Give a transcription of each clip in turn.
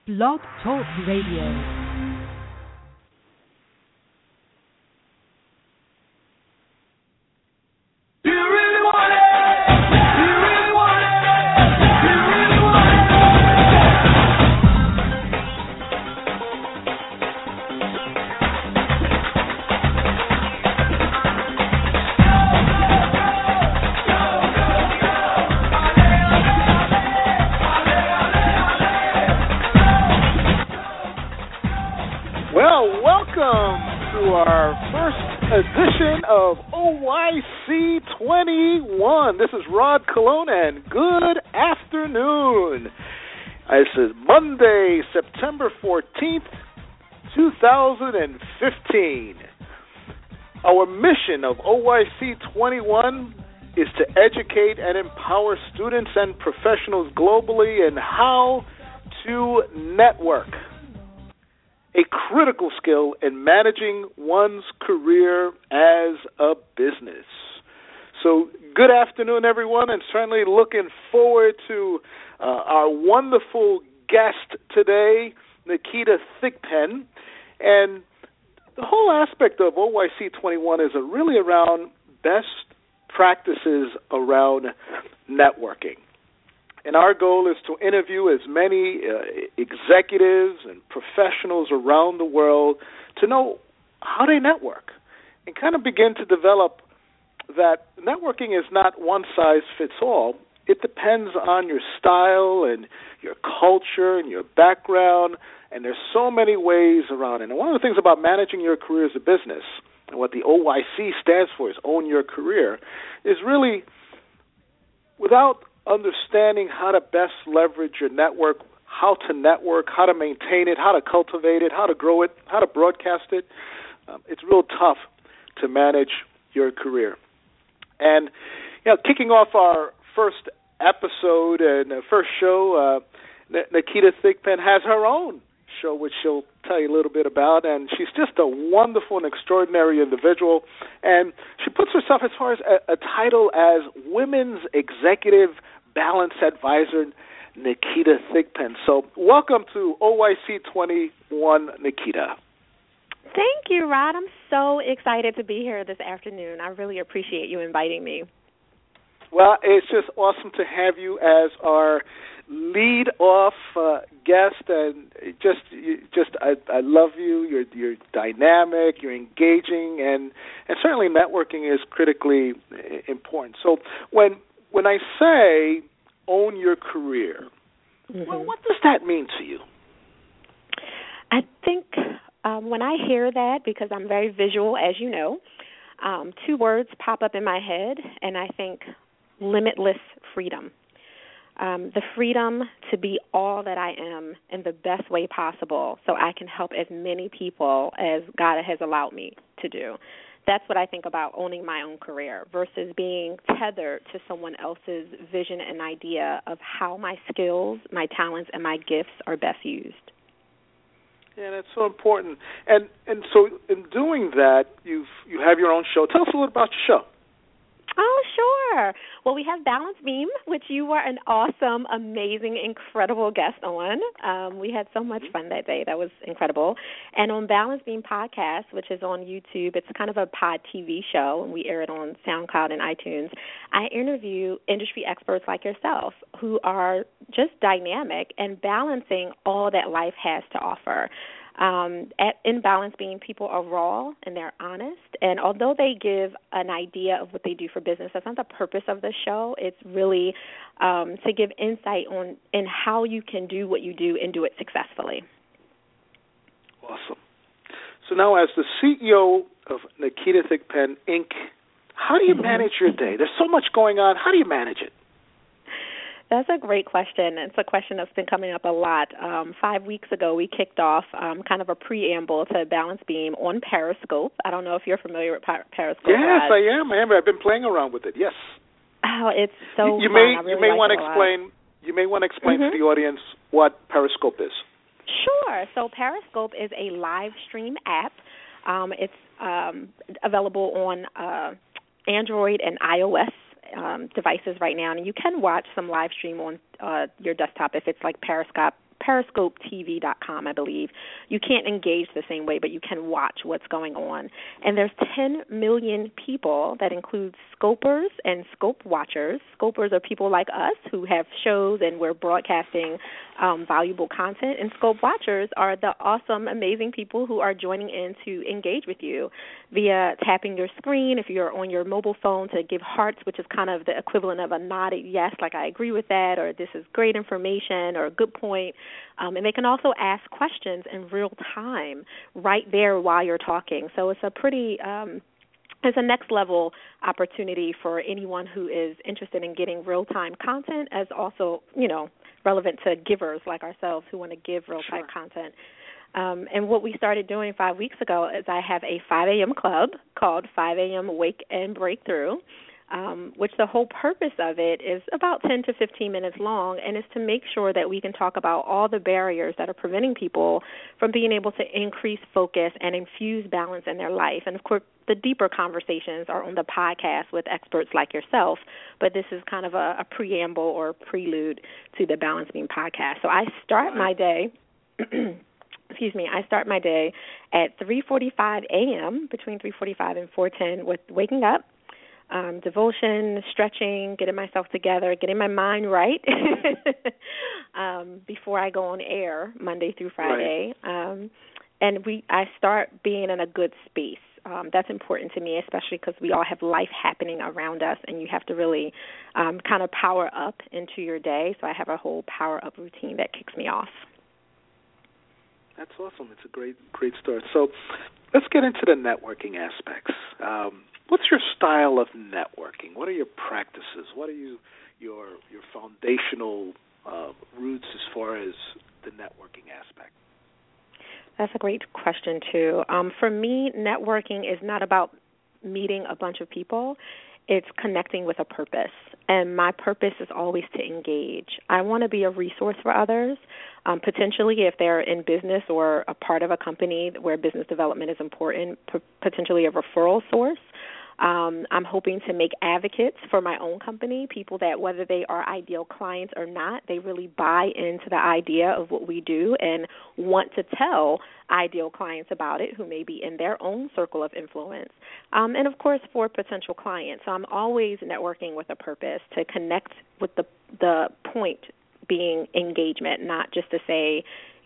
Blog Talk Radio. Edition of OYC 21. This is Rod Colon, and good afternoon. This is Monday, September 14th, 2015. Our mission of OYC 21 is to educate and empower students and professionals globally in how to network, a critical skill in managing one's career as a business. So good afternoon, everyone, and certainly looking forward to our wonderful guest today, Nikita Thigpen. And the whole aspect of OYC 21 is really around best practices around networking. And our goal is to interview as many executives and professionals around the world to know how they network and kind of begin to develop that networking is not one size fits all. It depends on your style and your culture and your background, and there's so many ways around it. And one of the things about managing your career as a business, and what the OYC stands for is Own Your Career, is really without understanding how to best leverage your network, how to network, how to maintain it, how to cultivate it, how to grow it, how to broadcast it. It's real tough to manage your career. And, kicking off our first episode and first show, Nikita Thigpen has her own show, which she'll tell you a little bit about, and she's just a wonderful and extraordinary individual, and she puts herself as far as a title as Women's Executive Balance Advisor, Nikita Thigpen. So welcome to OYC 21, Nikita. Thank you, Rod. I'm so excited to be here this afternoon. I really appreciate you inviting me. Well, it's just awesome to have you as our lead-off guest, and I love you. You're dynamic, you're engaging, and certainly networking is critically important. So when I say own your career, well, what does that mean to you? I think when I hear that, because I'm very visual, as you know, two words pop up in my head, and I think limitless freedom. The freedom to be all that I am in the best way possible so I can help as many people as God has allowed me to do. That's what I think about owning my own career versus being tethered to someone else's vision and idea of how my skills, my talents, and my gifts are best used. Yeah, that's so important. And so in doing that, you have your own show. Tell us a little about your show. Oh, sure. Well, we have Balance Beam, which you were an awesome, amazing, incredible guest on. We had so much fun that day. That was incredible. And on Balance Beam Podcast, which is on YouTube, it's kind of a pod TV show, and we air it on SoundCloud and iTunes. I interview industry experts like yourself who are just dynamic and balancing all that life has to offer. In Balance Beam, people are raw and they're honest, and although they give an idea of what they do for business, that's not the purpose of the show. It's really to give insight in how you can do what you do and do it successfully. Awesome. So now, as the CEO of Nikita Thigpen, Inc., how do you manage your day? There's so much going on. How do you manage it? That's a great question. It's a question that's been coming up a lot. 5 weeks ago, we kicked off kind of a preamble to Balance Beam on Periscope. I don't know if you're familiar with Periscope. Yes, I am. I've been playing around with it. Yes. Oh, it's so you fun. You may want to explain to the audience what Periscope is. Sure. So Periscope is a live stream app. It's available on Android and iOS devices right now, and you can watch some live stream on your desktop if it's like PeriscopeTV.com, I believe. You can't engage the same way, but you can watch what's going on. And there's 10 million people. That includes scopers and scope watchers. Scopers are people like us who have shows and we're broadcasting valuable content. And scope watchers are the awesome, amazing people who are joining in to engage with you via tapping your screen. If you're on your mobile phone, to give hearts, which is kind of the equivalent of a nodded yes, like I agree with that, or this is great information, or a good point. And they can also ask questions in real time right there while you're talking. So it's a pretty it's a next-level opportunity for anyone who is interested in getting real-time content, as also, relevant to givers like ourselves who want to give real-time content. And what we started doing 5 weeks ago is I have a 5 a.m. club called 5 a.m. Wake and Breakthrough, which the whole purpose of it is about 10 to 15 minutes long, and is to make sure that we can talk about all the barriers that are preventing people from being able to increase focus and infuse balance in their life. And, of course, the deeper conversations are on the podcast with experts like yourself, but this is kind of a preamble or prelude to the Balance Beam podcast. So I start my day I start my day at 3:45 a.m., between 3:45 and 4:10, with waking up, devotion, stretching, getting myself together, getting my mind right before I go on air Monday through Friday. Right. I start being in a good space. That's important to me, especially because we all have life happening around us, and you have to really kind of power up into your day. So I have a whole power-up routine that kicks me off. That's awesome. It's a great start. So let's get into the networking aspects. What's your style of networking? What are your practices? What are your foundational roots as far as the networking aspect? That's a great question, too. For me, networking is not about meeting a bunch of people. It's connecting with a purpose, and my purpose is always to engage. I want to be a resource for others, potentially if they're in business or a part of a company where business development is important, potentially a referral source. I'm hoping to make advocates for my own company, people that whether they are ideal clients or not, they really buy into the idea of what we do and want to tell ideal clients about it who may be in their own circle of influence. And, of course, for potential clients. So I'm always networking with a purpose to connect with the point being engagement, not just to say,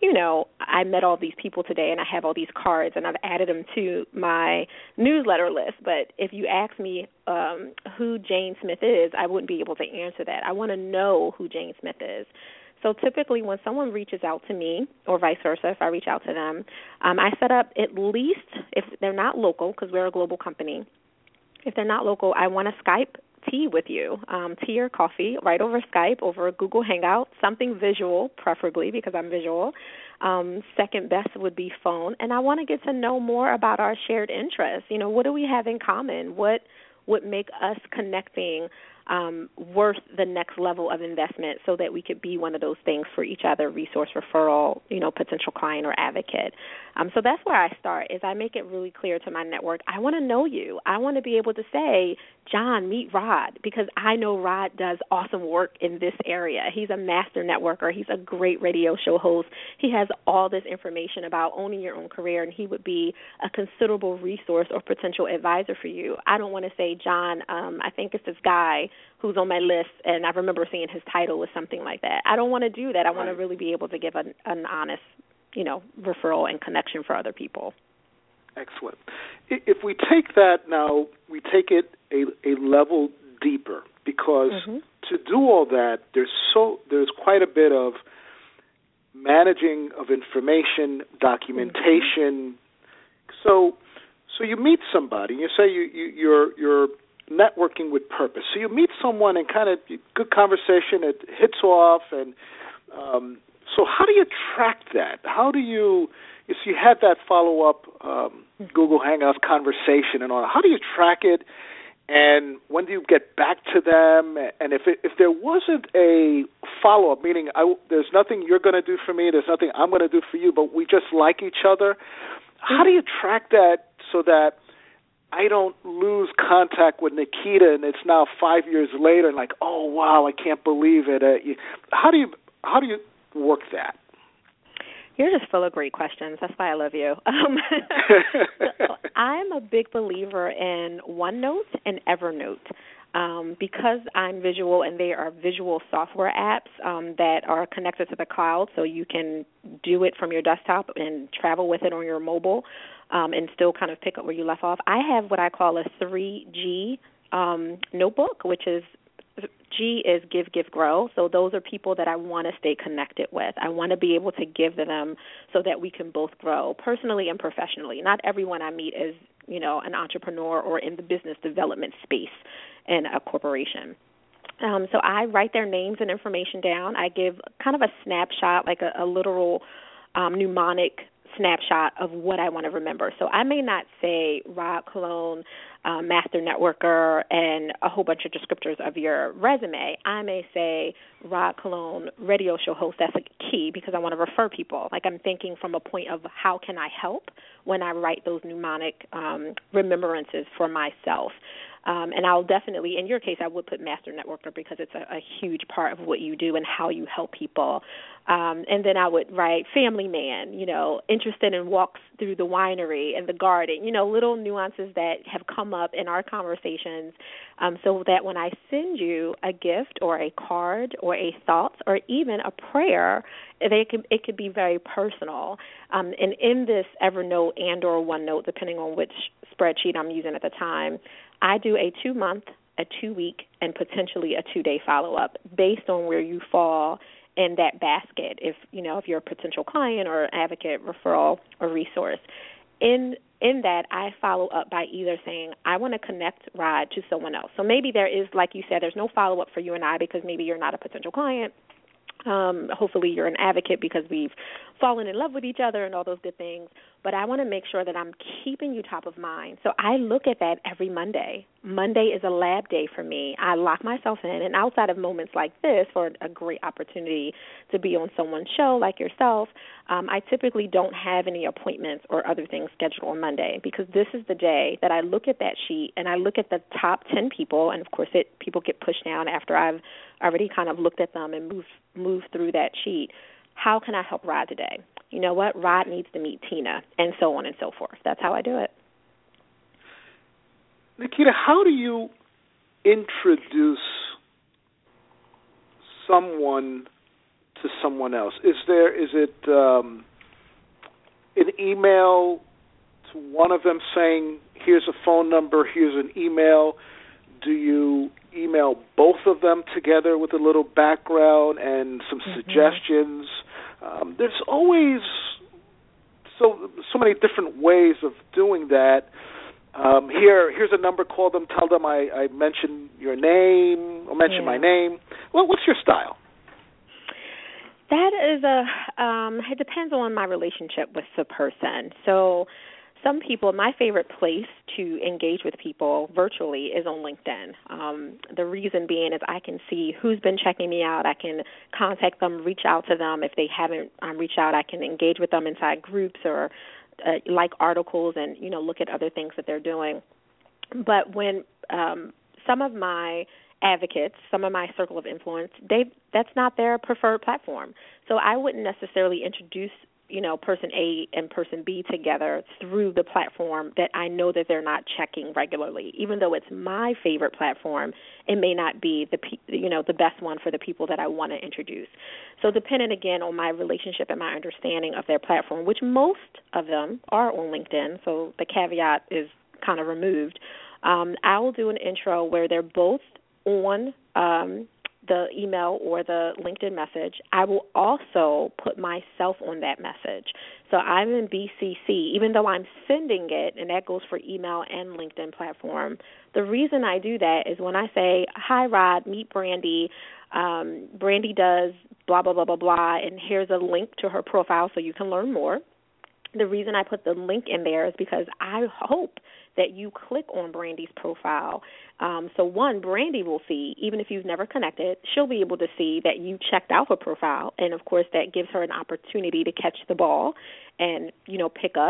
I met all these people today and I have all these cards and I've added them to my newsletter list. But if you ask me who Jane Smith is, I wouldn't be able to answer that. I want to know who Jane Smith is. So typically when someone reaches out to me, or vice versa, if I reach out to them, I set up at least, if they're not local, because we're a global company, if they're not local, I want to Skype tea with you, tea or coffee, right over Skype, over Google Hangout, something visual, preferably because I'm visual. Second best would be phone. And I want to get to know more about our shared interests. What do we have in common? What would make us connecting worth the next level of investment so that we could be one of those things for each other, resource, referral, potential client or advocate. So that's where I start, is I make it really clear to my network, I want to know you. I want to be able to say, John, meet Rod, because I know Rod does awesome work in this area. He's a master networker. He's a great radio show host. He has all this information about owning your own career, and he would be a considerable resource or potential advisor for you. I don't want to say, John, I think it's this guy who's on my list, and I remember seeing his title was something like that. I don't want to do that. I want to really be able to give an honest, referral and connection for other people. Excellent. If we take that now, we take it a level deeper, because to do all that, there's quite a bit of managing of information, documentation. So you meet somebody, you say you're networking with purpose. So you meet someone and kind of good conversation, it hits off, and so how do you track that? How do you had that follow-up Google Hangouts conversation and all. How do you track it, and when do you get back to them? And if there wasn't a follow-up, meaning there's nothing you're going to do for me, there's nothing I'm going to do for you, but we just like each other, how do you track that so that I don't lose contact with Nikita and it's now 5 years later and like, oh, wow, I can't believe it. How do you work that? You're just full of great questions. That's why I love you. So I'm a big believer in OneNote and Evernote. Because I'm visual and they are visual software apps that are connected to the cloud, so you can do it from your desktop and travel with it on your mobile and still kind of pick up where you left off. I have what I call a 3G notebook, which is G is give, give, grow. So those are people that I want to stay connected with. I want to be able to give to them so that we can both grow personally and professionally. Not everyone I meet is, an entrepreneur or in the business development space in a corporation. So I write their names and information down. I give kind of a snapshot, like a literal mnemonic snapshot of what I want to remember. So I may not say Rod Colon, master networker, and a whole bunch of descriptors of your resume. I may say Rod Colon, radio show host. That's a key because I want to refer people. Like I'm thinking from a point of how can I help when I write those mnemonic remembrances for myself. And I'll definitely, in your case, I would put master networker because it's a huge part of what you do and how you help people. And then I would write family man, interested in walks through the winery and the garden, little nuances that have come up in our conversations so that when I send you a gift or a card or a thought or even a prayer, it could be very personal. And in this Evernote and or OneNote, depending on which spreadsheet I'm using at the time, I do a 2-month, a 2-week, and potentially a 2-day follow-up based on where you fall in that basket, if you're a potential client or advocate, referral, or resource. In that, I follow up by either saying, I want to connect Rod to someone else. So maybe there is, like you said, there's no follow-up for you and I because maybe you're not a potential client. Hopefully you're an advocate because we've fallen in love with each other and all those good things. But I want to make sure that I'm keeping you top of mind. So I look at that every Monday. Monday is a lab day for me. I lock myself in, and outside of moments like this for a great opportunity to be on someone's show like yourself, I typically don't have any appointments or other things scheduled on Monday because this is the day that I look at that sheet and I look at the top 10 people, and, of course, people get pushed down after I've already kind of looked at them and moved through that sheet. How can I help Rod today? You know what? Rod needs to meet Tina, and so on and so forth. That's how I do it. Nikita, how do you introduce someone to someone else? Is it an email to one of them saying, here's a phone number, here's an email? Do you email both of them together with a little background and some suggestions? There's always so many different ways of doing that. Here's a number, call them, tell them I mentioned your name or mention my name. Well, what's your style? That is it depends on my relationship with the person. So some people, my favorite place to engage with people virtually is on LinkedIn. The reason being is I can see who's been checking me out. I can contact them, reach out to them. If they haven't reached out, I can engage with them inside groups or like articles and, look at other things that they're doing. But when some of my advocates, some of my circle of influence, that's not their preferred platform. So I wouldn't necessarily introduce person A and person B together through the platform that I know that they're not checking regularly. Even though it's my favorite platform, it may not be the best one for the people that I want to introduce. So depending, again, on my relationship and my understanding of their platform, which most of them are on LinkedIn, so the caveat is kind of removed, I will do an intro where they're both on the email or the LinkedIn message. I will also put myself on that message. So I'm in BCC, even though I'm sending it, and that goes for email and LinkedIn platform. The reason I do that is when I say, hi, Rod, meet Brandy. Brandy does blah, blah, blah, blah, blah, and here's a link to her profile so you can learn more. The reason I put the link in there is because I hope that you click on Brandy's profile. So one, Brandy will see, even if you've never connected, she'll be able to see that you checked out her profile. And, of course, that gives her an opportunity to catch the ball and, pick up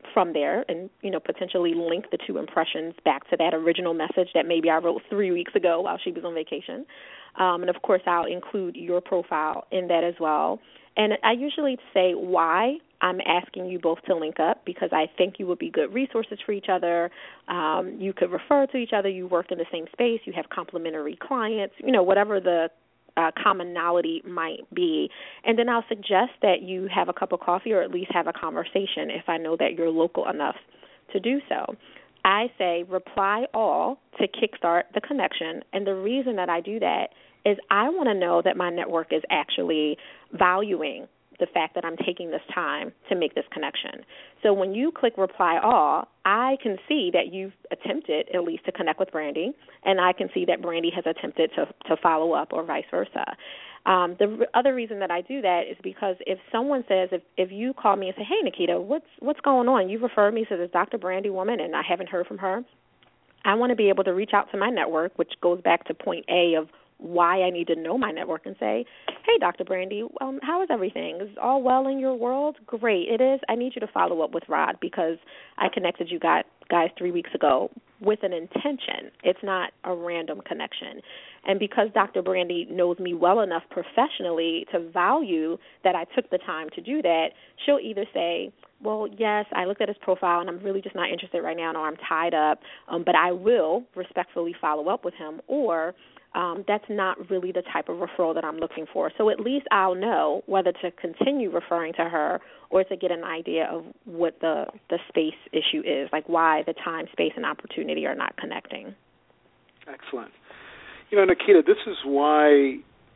from there and, potentially link the two impressions back to that original message that maybe I wrote 3 weeks ago while she was on vacation. And, of course, I'll include your profile in that as well. And I usually say why I'm asking you both to link up, because I think you would be good resources for each other. You could refer to each other. You work in the same space. You have complementary clients, whatever the commonality might be. And then I'll suggest that you have a cup of coffee or at least have a conversation if I know that you're local enough to do so. I say reply all to kickstart the connection. And the reason that I do that is I want to know that my network is actually valuing the fact that I'm taking this time to make this connection. So when you click reply all, I can see that you've attempted at least to connect with Brandy, and I can see that Brandy has attempted to follow up or vice versa. The other reason that I do that is because if someone says, if you call me and say, hey, Nikita, what's going on? You referred me to this Dr. Brandy woman, and I haven't heard from her. I want to be able to reach out to my network, which goes back to point A of why I need to know my network, and say, hey, Dr. Brandy, how is everything? Is all well in your world? Great, it is. I need you to follow up with Rod because I connected you guys 3 weeks ago with an intention. It's not a random connection. And because Dr. Brandy knows me well enough professionally to value that I took the time to do that, she'll either say, well, yes, I looked at his profile, and I'm really just not interested right now, or I'm tied up, but I will respectfully follow up with him, or that's not really the type of referral that I'm looking for. So at least I'll know whether to continue referring to her or to get an idea of what the space issue is, like why the time, space, and opportunity are not connecting. Excellent. Nikita, this is why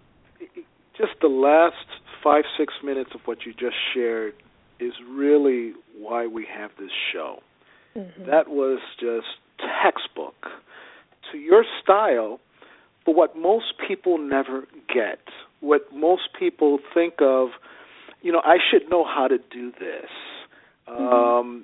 just the last 5-6 minutes of what you just shared is really why we have this show. Mm-hmm. That was just textbook to your style. But what most people never get, what most people think of, I should know how to do this. Mm-hmm.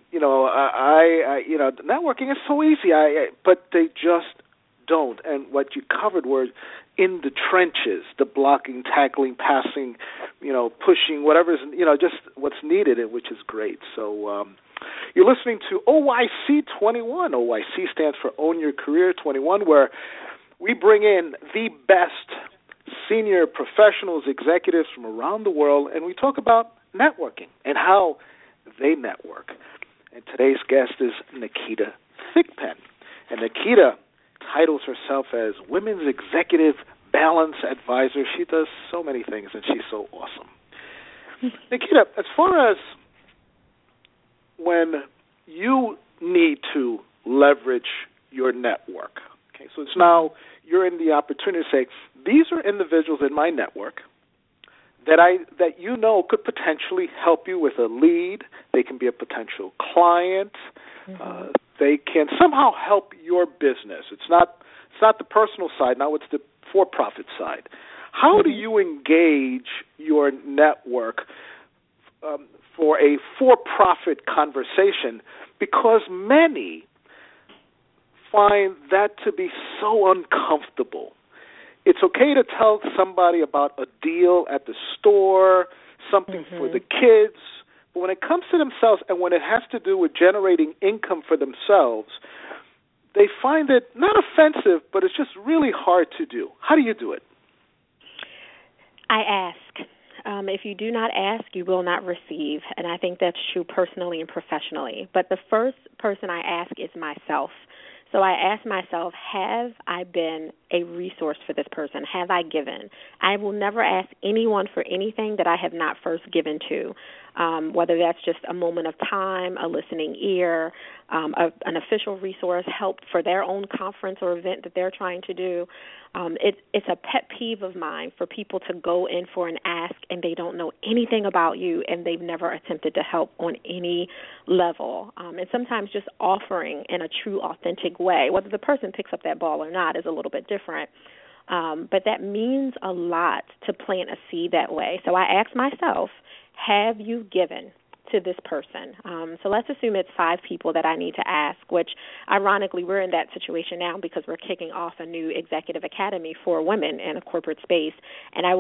Networking is so easy, but they just don't. And what you covered were in the trenches, the blocking, tackling, passing, pushing, whatever is, just what's needed, which is great. So you're listening to OYC 21. OYC stands for Own Your Career 21, where we bring in the best senior professionals, executives from around the world, and we talk about networking and how they network. And today's guest is Nikita Thigpen. And Nikita titles herself as Women's Executive Balance Advisor. She does so many things, and she's so awesome. Nikita, as far as when you need to leverage your network, okay, so it's now you're in the opportunity to say, these are individuals in my network that could potentially help you with a lead. They can be a potential client. Mm-hmm. They can somehow help your business. It's not the personal side. Now it's the for-profit side. How do you engage your network for a for-profit conversation? Because many find that to be so uncomfortable. It's okay to tell somebody about a deal at the store, something for the kids, but when it comes to themselves and when it has to do with generating income for themselves, they find it not offensive, but it's just really hard to do. How do you do it? I ask. If you do not ask, you will not receive, and I think that's true personally and professionally. But the first person I ask is myself. So I ask myself, have I been a resource for this person? Have I given? I will never ask anyone for anything that I have not first given to, whether that's just a moment of time, a listening ear, an official resource, help for their own conference or event that they're trying to do. It's a pet peeve of mine for people to go in for an ask and they don't know anything about you and they've never attempted to help on any level. And sometimes just offering in a true, authentic way, whether the person picks up that ball or not is a little bit different. But that means a lot to plant a seed that way. So I ask myself, have you given to this person? So let's assume it's 5 people that I need to ask, which ironically we're in that situation now because we're kicking off a new executive academy for women in a corporate space, and I want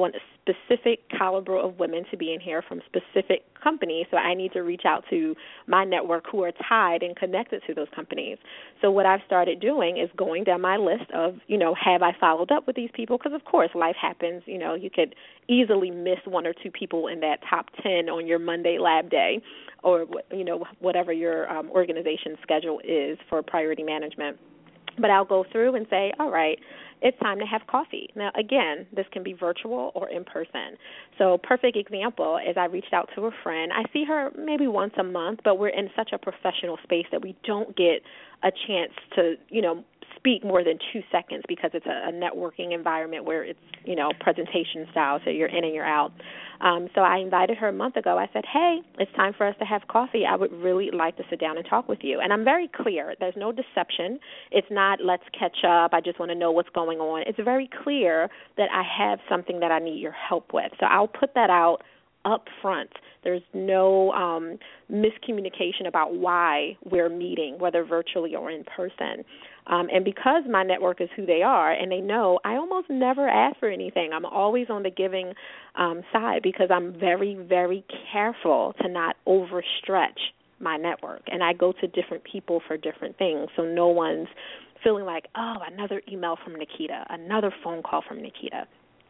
specific caliber of women to be in here from specific companies, so I need to reach out to my network who are tied and connected to those companies. So what I've started doing is going down my list of, have I followed up with these people? Because, of course, life happens. You could easily miss one or two people in that top 10 on your Monday lab day or, whatever your organization's schedule is for priority management. But I'll go through and say, all right, it's time to have coffee. Now, again, this can be virtual or in person. So perfect example is I reached out to a friend. I see her maybe once a month, but we're in such a professional space that we don't get a chance to, speak more than 2 seconds because it's a networking environment where it's, presentation style, so you're in and you're out. So I invited her a month ago. I said, hey, it's time for us to have coffee. I would really like to sit down and talk with you. And I'm very clear. There's no deception. It's not let's catch up. I just want to know what's going on. It's very clear that I have something that I need your help with. So I'll put that out up front. There's no miscommunication about why we're meeting, whether virtually or in person. And because my network is who they are and they know, I almost never ask for anything. I'm always on the giving side because I'm very, very careful to not overstretch my network. And I go to different people for different things, so no one's feeling like, oh, another email from Nikita, another phone call from Nikita.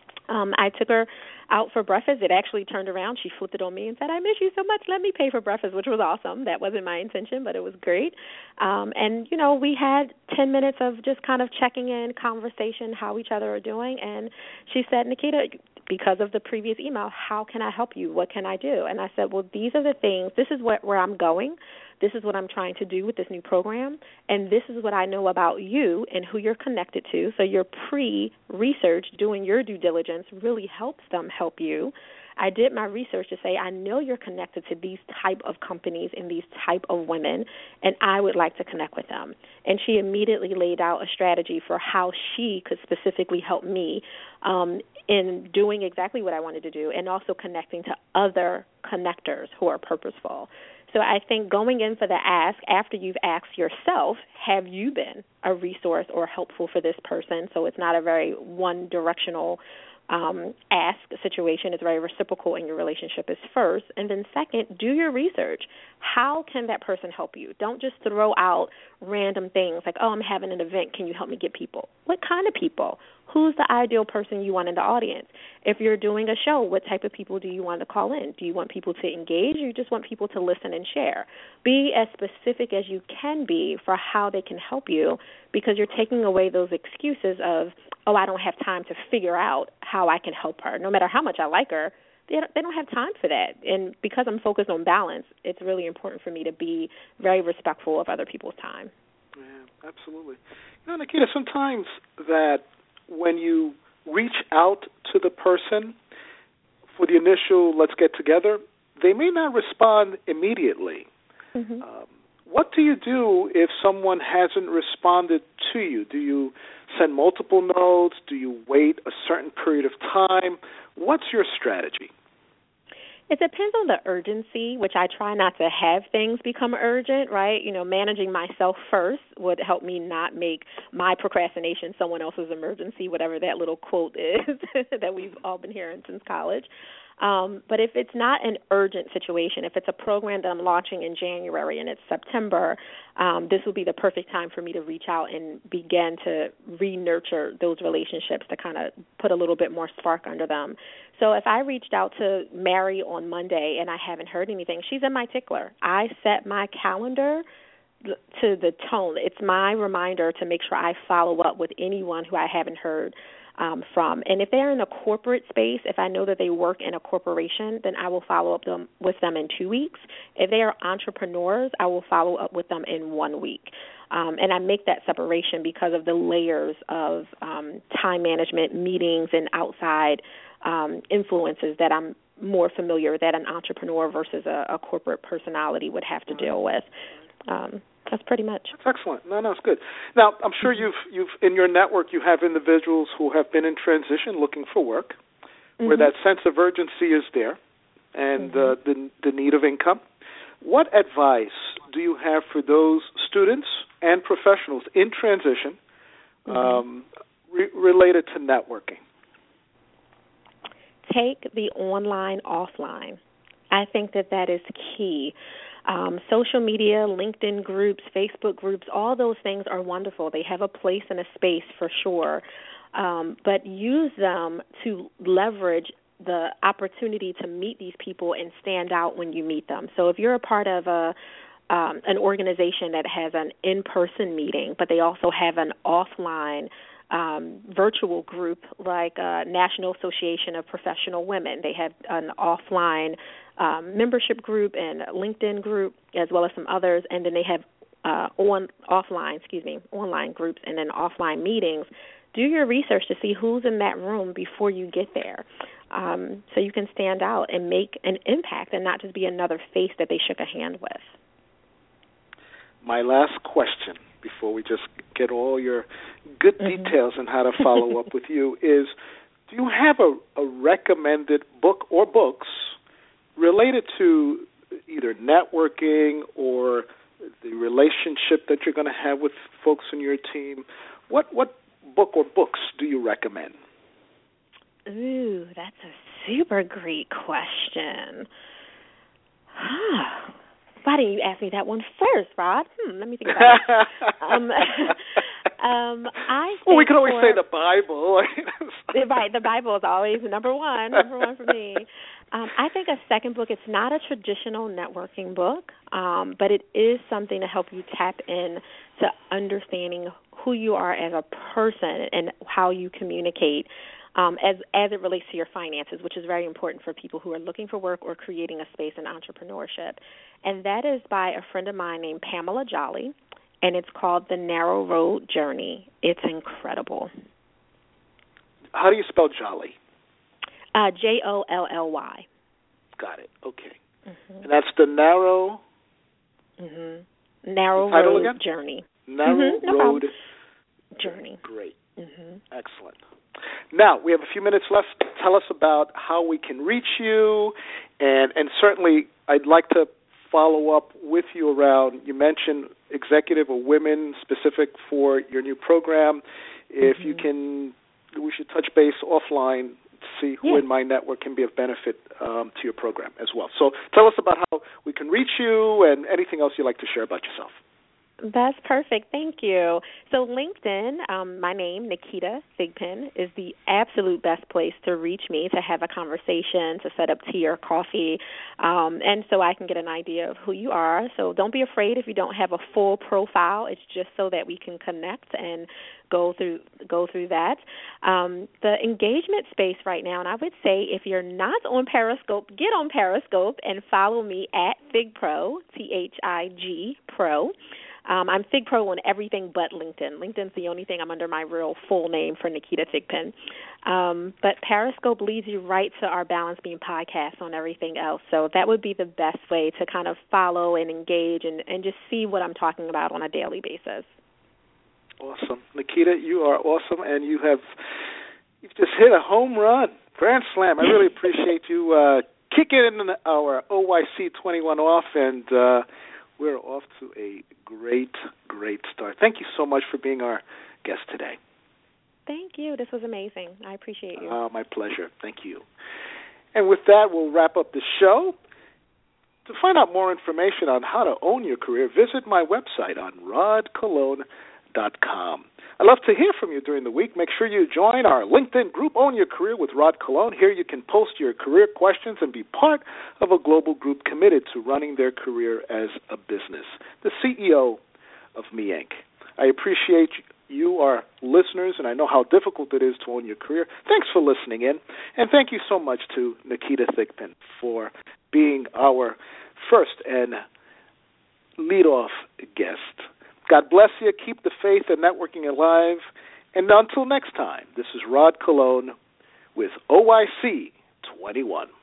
I took her out for breakfast. It actually turned around. She flipped it on me and said, I miss you so much. Let me pay for breakfast, which was awesome. That wasn't my intention, but it was great. And, we had 10 minutes of just kind of checking in, conversation, how each other are doing. And she said, Nikita, because of the previous email, how can I help you? What can I do? And I said, well, these are the things. This is where I'm going. This is what I'm trying to do with this new program, and this is what I know about you and who you're connected to. So your pre-research, doing your due diligence, really helps them help you. I did my research to say I know you're connected to these type of companies and these type of women, and I would like to connect with them. And she immediately laid out a strategy for how she could specifically help me in doing exactly what I wanted to do and also connecting to other connectors who are purposeful. So I think going in for the ask after you've asked yourself, have you been a resource or helpful for this person? So it's not a very one-directional ask situation. It's very reciprocal in your relationship is first. And then second, do your research. How can that person help you? Don't just throw out random things like, oh, I'm having an event. Can you help me get people? What kind of people? Who's the ideal person you want in the audience? If you're doing a show, what type of people do you want to call in? Do you want people to engage or you just want people to listen and share? Be as specific as you can be for how they can help you because you're taking away those excuses of, oh, I don't have time to figure out how I can help her. No matter how much I like her, they don't have time for that. And because I'm focused on balance, it's really important for me to be very respectful of other people's time. Yeah, absolutely. Nikita, sometimes that when you reach out to the person for the initial let's get together, they may not respond immediately. Mm-hmm. What do you do if someone hasn't responded to you? Do you send multiple notes? Do you wait a certain period of time? What's your strategy? It depends on the urgency, which I try not to have things become urgent, right? Managing myself first would help me not make my procrastination someone else's emergency, whatever that little quote is that we've all been hearing since college. But if it's not an urgent situation, if it's a program that I'm launching in January and it's September, this would be the perfect time for me to reach out and begin to re-nurture those relationships to kind of put a little bit more spark under them. So if I reached out to Mary on Monday and I haven't heard anything, she's in my tickler. I set my calendar to the tone. It's my reminder to make sure I follow up with anyone who I haven't heard from. And if they're in a corporate space, if I know that they work in a corporation, then I will follow up with them in 2 weeks. If they are entrepreneurs, I will follow up with them in 1 week. And I make that separation because of the layers of time management, meetings, and outside influences that I'm more familiar that an entrepreneur versus a corporate personality would have to deal with. That's pretty much. That's excellent. No, it's good. Now, I'm sure you've in your network you have individuals who have been in transition looking for work, where that sense of urgency is there, and the need of income. What advice do you have for those students and professionals in transition related to networking? take the online offline. I think that is key. Social media, LinkedIn groups, Facebook groups, all those things are wonderful. They have a place and a space for sure. But use them to leverage the opportunity to meet these people and stand out when you meet them. So if you're a part of an organization that has an in-person meeting, but they also have an offline virtual group like National Association of Professional Women. They have an offline membership group and a LinkedIn group, as well as some others, and then they have online groups and then offline meetings. Do your research to see who's in that room before you get there, so you can stand out and make an impact and not just be another face that they shook a hand with. My last question before we just get all your good details on how to follow up with you is, do you have a recommended book or books related to either networking or the relationship that you're going to have with folks in your team? What book or books do you recommend? Ooh, that's a super great question. Why didn't you ask me that one first, Rod? Let me think about it. I think we could always say the Bible. Right, the Bible is always number one for me. I think a second book, it's not a traditional networking book, but it is something to help you tap in to understanding who you are as a person and how you communicate as it relates to your finances, which is very important for people who are looking for work or creating a space in entrepreneurship. And that is by a friend of mine named Pamela Jolly, and it's called The Narrow Road Journey. It's incredible. How do you spell Jolly? Jolly. Got it. Okay. And that's The Narrow... Narrow title Road again? Journey. Narrow Road Journey. Great. Excellent. Now, we have a few minutes left. Tell us about how we can reach you, and certainly I'd like to follow up with you around, you mentioned executive or women specific for your new program. If you can, we should touch base offline to see who in my network can be of benefit to your program as well. So tell us about how we can reach you and anything else you'd like to share about yourself. That's perfect. Thank you. So LinkedIn, my name, Nikita Thigpen, is the absolute best place to reach me, to have a conversation, to set up tea or coffee, and so I can get an idea of who you are. So don't be afraid if you don't have a full profile. It's just so that we can connect and go through that. The engagement space right now, and I would say if you're not on Periscope, get on Periscope and follow me at FigPro, THIG Pro. I'm FigPro on everything but LinkedIn. LinkedIn's the only thing I'm under my real full name for Nikita Thigpen. But Periscope leads you right to our Balance Beam podcast on everything else. So that would be the best way to kind of follow and engage and just see what I'm talking about on a daily basis. Awesome. Nikita, you are awesome, and you've just hit a home run, grand slam. I really appreciate you kicking our OYC 21 off, and we're off to a great start. Thank you so much for being our guest today. Thank you. This was amazing. I appreciate you. My pleasure. Thank you. And with that, we'll wrap up the show. To find out more information on how to own your career, visit my website on rodcolon.com. I'd love to hear from you during the week. Make sure you join our LinkedIn group, Own Your Career with Rod Colon. Here you can post your career questions and be part of a global group committed to running their career as a business. The CEO of Me Inc. I appreciate you, our listeners, and I know how difficult it is to own your career. Thanks for listening in, and thank you so much to Nikita Thigpen for being our first and lead-off guest. God bless you. Keep the faith and networking alive. And until next time, this is Rod Colon with OYC 21.